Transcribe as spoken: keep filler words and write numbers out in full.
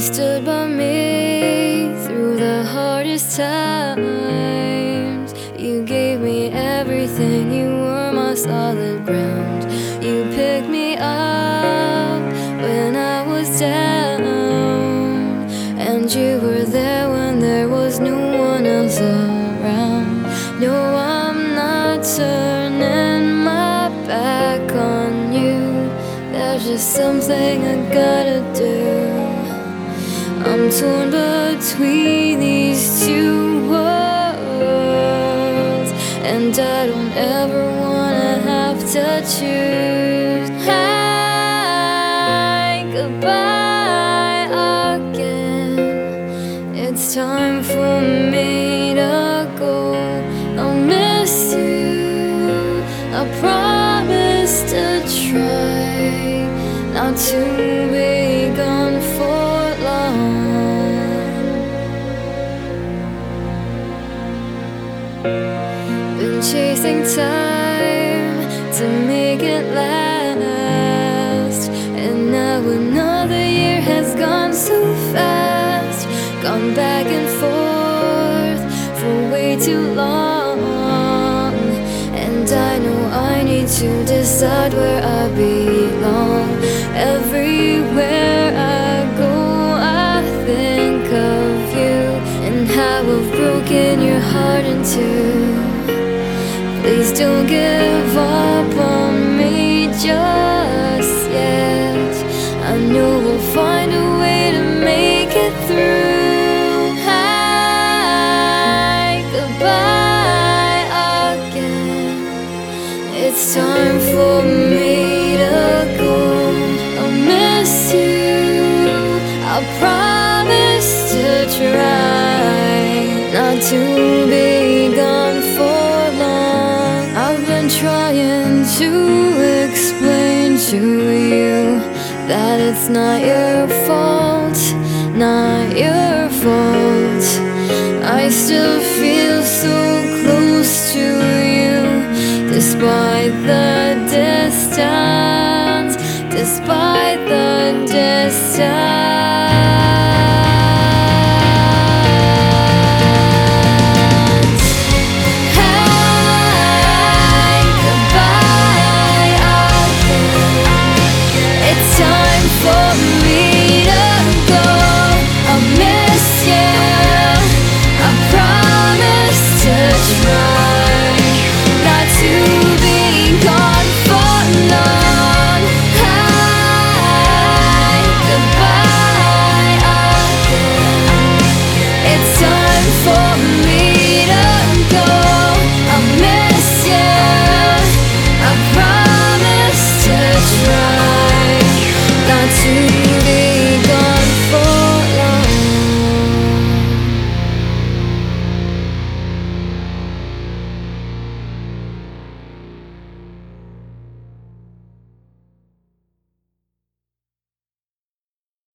stood by me through the hardest times. You gave me everything, you were my solid ground. You picked me up when I was down, and you were there when there was no one else around. No, I'm not turning my back on you. There's just something I gotta do. I'm torn between these two worlds, and I don't ever wanna have to choose. Hi, goodbye again. It's time for me to go. I'll miss you. I promise to try not to be gone for long. Been chasing time to make it last, and now another year has gone so fast. Gone back and forth for way too long, and I know I need to decide where I belong. Everywhere I go I think of you, and how I've broken your heart in two. Please don't give up on me just yet. I know we'll find a way to make it through. Hi, goodbye again. It's time for me to go. I'll miss you. I promise to try not to be gone for long. I've been trying to explain to you that it's not your fault, not your fault. I still feel so close to you, despite the